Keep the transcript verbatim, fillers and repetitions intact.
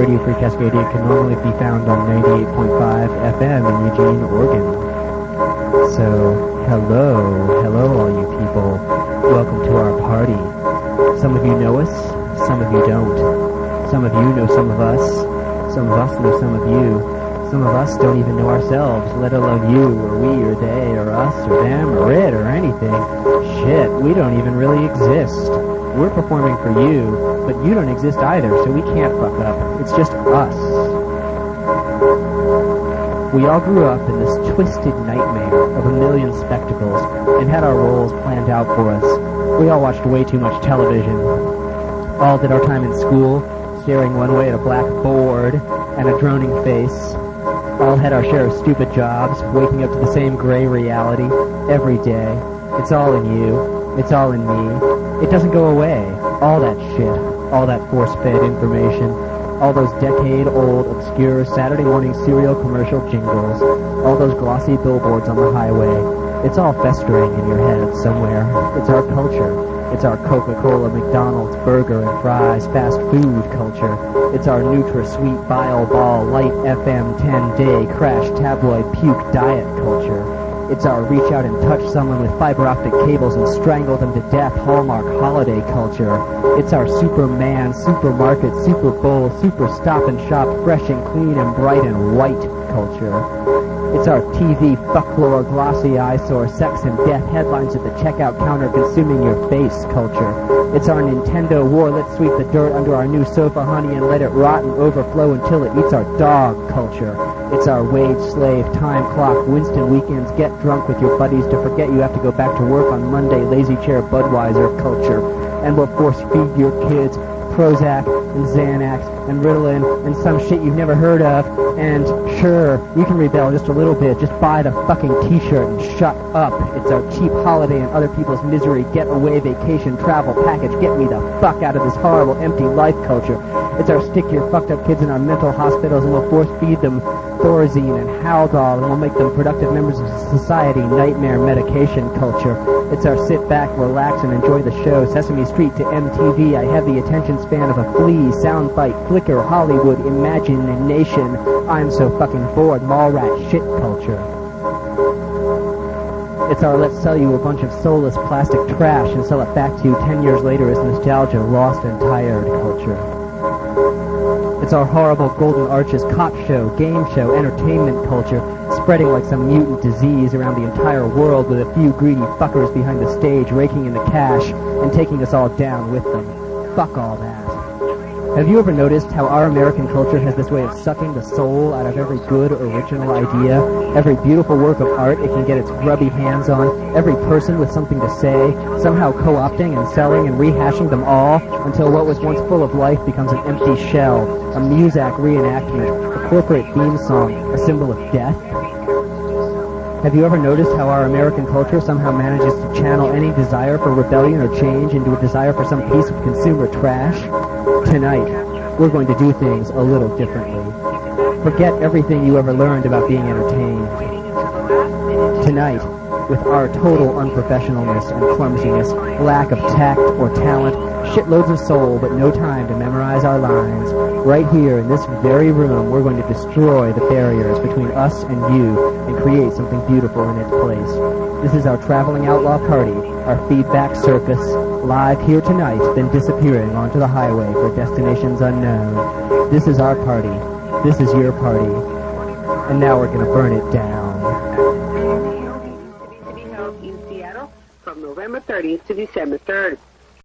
Radio Free Cascadia can normally be found on ninety-eight point five F M in Eugene, Oregon. So, hello, hello all you people. Welcome to our party. Some of you know us, some of you don't. Some of you know some of us, some of us know some of you. Some of us don't even know ourselves, let alone you, or we, or they, or us, or them, or it, or anything. Shit, we don't even really exist. We're performing for you, but you don't exist either, so we can't fuck up. It's just us. We all grew up in this twisted nightmare of a million spectacles and had our roles planned out for us. We all watched way too much television. All did our time in school, staring one way at a black board and a droning face. All had our share of stupid jobs, waking up to the same gray reality every day. It's all in you. It's all in me. It doesn't go away. All that shit. All that force-fed information. All those decade-old, obscure Saturday morning cereal commercial jingles. All those glossy billboards on the highway. It's all festering in your head somewhere. It's our culture. It's our Coca-Cola, McDonald's, burger and fries, fast food culture. It's our Nutri-Sweet, Bile Ball, Light F M, ten-day, crash, tabloid, puke diet culture. It's our reach out and touch someone with fiber optic cables and strangle them to death Hallmark holiday culture. It's our Superman, supermarket, Super Bowl, super stop and shop, fresh and clean and bright and white culture. It's our T V folklore, glossy eyesore, sex and death headlines at the checkout counter consuming your face culture. It's our Nintendo war, let's sweep the dirt under our new sofa, honey, and let it rot and overflow until it eats our dog culture. It's our wage slave, time clock, Winston weekends, get drunk with your buddies to forget you have to go back to work on Monday, lazy chair Budweiser culture. And we'll force feed your kids Prozac and Xanax and Ritalin and some shit you've never heard of. And sure, you can rebel just a little bit. Just buy the fucking t-shirt and shut up. It's our cheap holiday and other people's misery, getaway, vacation, travel package. Get me the fuck out of this horrible, empty life culture. It's our stick your fucked up kids in our mental hospitals and we'll force feed them Thorazine and Haldol and we'll make them productive members of society, nightmare medication culture. It's our sit back, relax, and enjoy the show. Sesame Street to M T V. I have the attention span of a flea. Soundbite, Flickr, Hollywood, Imagination. I'm so fucking bored. Mallrat shit culture. It's our let's sell you a bunch of soulless plastic trash and sell it back to you ten years later as nostalgia, lost and tired culture. It's our horrible Golden Arches cop show, game show, entertainment culture, spreading like some mutant disease around the entire world with a few greedy fuckers behind the stage raking in the cash and taking us all down with them. Fuck all that. Have you ever noticed how our American culture has this way of sucking the soul out of every good original idea, every beautiful work of art it can get its grubby hands on, every person with something to say, somehow co-opting and selling and rehashing them all until what was once full of life becomes an empty shell, a Muzak reenactment, a corporate theme song, a symbol of death? Have you ever noticed how our American culture somehow manages to channel any desire for rebellion or change into a desire for some piece of consumer trash? Tonight, we're going to do things a little differently. Forget everything you ever learned about being entertained. Tonight, with our total unprofessionalness and clumsiness, lack of tact or talent, shitloads of soul but no time to memorize our lines, right here in this very room, we're going to destroy the barriers between us and you and create something beautiful in its place. This is our traveling outlaw party, our feedback circus, live here tonight, then disappearing onto the highway for destinations unknown. This is our party. This is your party. And now we're going to burn it down. To be held in Seattle from November thirtieth to December third.